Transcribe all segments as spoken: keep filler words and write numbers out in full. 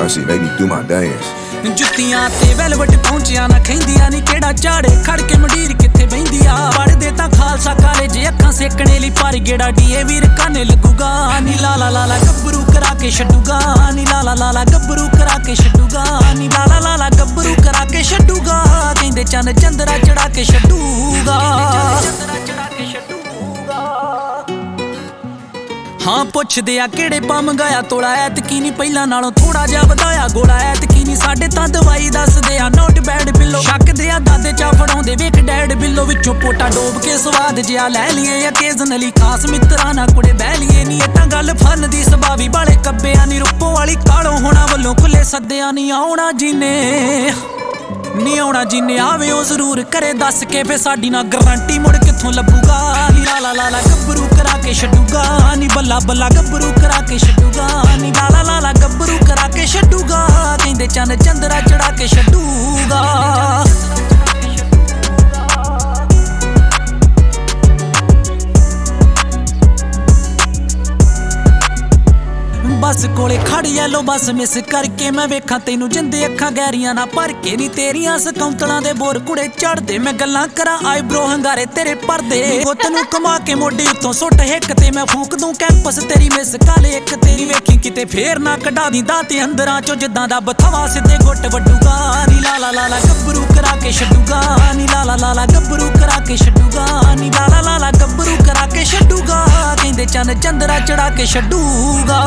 Honestly, make me do my dance. जुत्तियां ते velvet पहुंचिया ना खैंदिया नी केड़ा झाड़े खड़ के मंडीर किथे बहिंदिया पढ़दे तां खालसा कालेज अखां सेकने लई पर गेड़ा डीए वीर काने लगूगा नी लाला लाला गब्बरू करा के छड्डूगा नी लाला लाला गब्बरू करा के छड्डूगा नी लाला लाला गब्बरू करा के छड्डूगा कहंदे चंद चंदरा चढ़ा के छड्डूगा हाँ पुछदे आ केड़े पा मंगाया तोड़ा ऐतकी नी पहिलां नालों थोड़ा जिहा वधाया गोला ऐतकी नी साडे तां दवाई दसदे आ नोट बैड बिल्लो शकदे आ दादे चा फड़ाउंदे वेख डैड बिल्लो विचों पोटा डोब के स्वाद जिहा लै लीए अकेजनली खास मित्तरां नाल कुड़े बह लीए नी एह तां गल फन दी सभावी बाले कब्बेआ नी रुप्पो वाली कालों होना वल्लों खुले सद्देआ नी औणा जिने नी औणा जिने आवे ओ जरूर करे दस के फे साडी ना गारंटी मुड़ कित्थों लब्बूगा नी लाला लाला गब्बरू करा के छड्डूगा नी बल्ला बल्ला गब्बरू करा के छड्डूगा नी लाला लाला गब्बरू करा के छड्डूगा कहंदे चंद चंदरा चढ़ा के छड्डूगा बस कोले खड़ येलो बस मिस करके मैं वेखां तैनू जिंदे अखां गहरियां ना भर के नी तेरियां सकौंतलां दे बोर कुड़े चढ़दे मैं गल्लां करां आईब्रो हंगारे तेरे भरदे गुत्त नू घुमा के मोढे उत्तों सुट हिक ते मैं फूक दूं कैंपस तेरी मिस काले इक तेरी वेखी किते फेर ना कढा दी दाते अंदरां चों जिद्दां दा बथवा सिद्धे गुੱਟ वड्डूगा नी लाला लाला गब्बरू करा के छड्डूगा नी लाला लाला गब्बरू करा के छड्डूगा नी लाला लाला गब्बरू करा के छड्डूगा कहंदे चंद चंदरा चढ़ा के छड्डूगा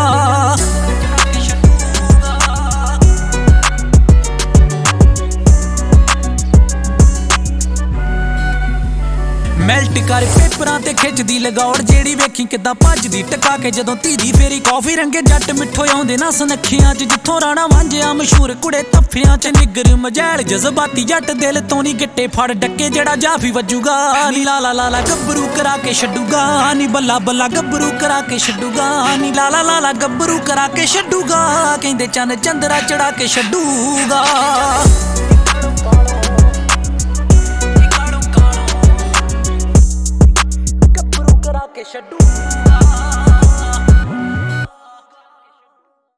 मैल्ट कर पेपरां ते खिचदी लगौड़ जेड़ी वेखी किद्दां भजदी टका के जदों धीदी फेरी कॉफी रंगे जट मिठो आउंदे ना सनखियां च जित्थों राणा वांझिया मशहूर कुड़े तफ्फियां च निगर मजैल जज्बाती जट दिल तो नी गिट्टे फड़ डक्के जेड़ा जाफी वजूगा नी लाला लाला गब्बरू करा के छड्डूगा नी बल्ला बल्ला गब्बरू करा के छड्डूगा नी लाला लाला गब्बरू करा के छड्डूगा कहंदे चंद चंदरा चढ़ा के छड्डूगा।